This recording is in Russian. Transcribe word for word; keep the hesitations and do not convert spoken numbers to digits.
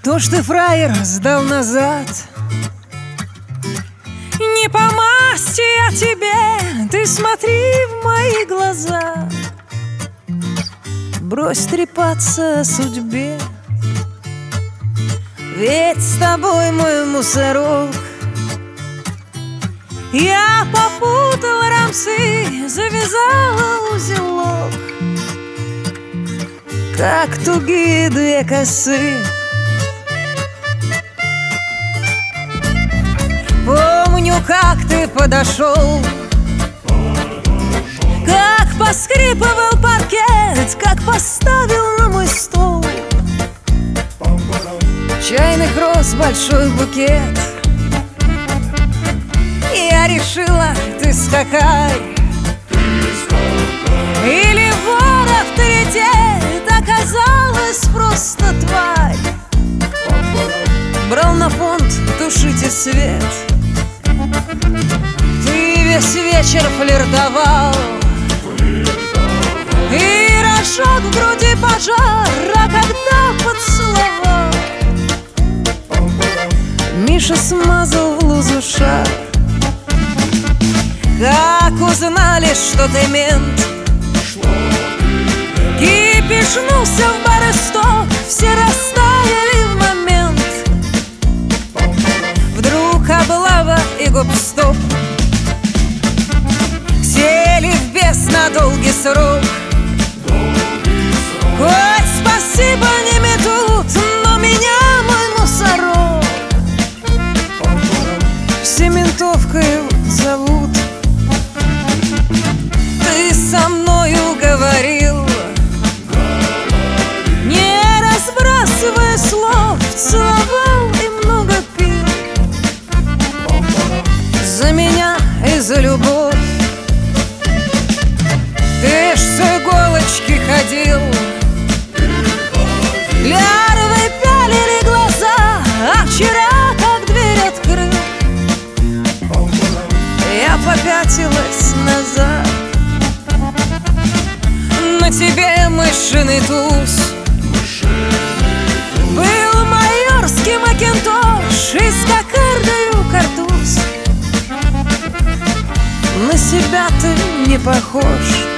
Что ж ты, фраер, сдал назад? Не по масти я тебе, ты смотри в мои глаза. Брось трепаться о судьбе, ведь с тобой мой мусорок. Я попутала рамсы, завязала узелок, как тугие две косы. Помню, как ты подошел, как поскрипывал паркет, как поставил на мой стол чайных роз большой букет. Я решила, ты скакай, или вор авторитет, оказалась просто тварь. Брал на понт, тушите свет. Ты весь вечер флиртовал, и разжег в груди пожар, а когда поцеловал, Миша смазал в лузу шар. Как узнали, что ты мент, кипишнулся в бар и стоп, все растаяли в момент. Вдруг облава и гоп-стоп сели в бес на долгий срок. Хоть спасибо не метут, но меня мой мусорок все ментовкою зовут. Ты со мною говорил, не разбрасывая слов, целовал и много пил. За меня и за любовь ты ж с иголочки ходил. Лярвы пялили глаза, а вчера как дверь открыл, я попятилась назад. На тебе мышиный туз, был майорский макинтош и с кокардою картуз. На себя ты не похож.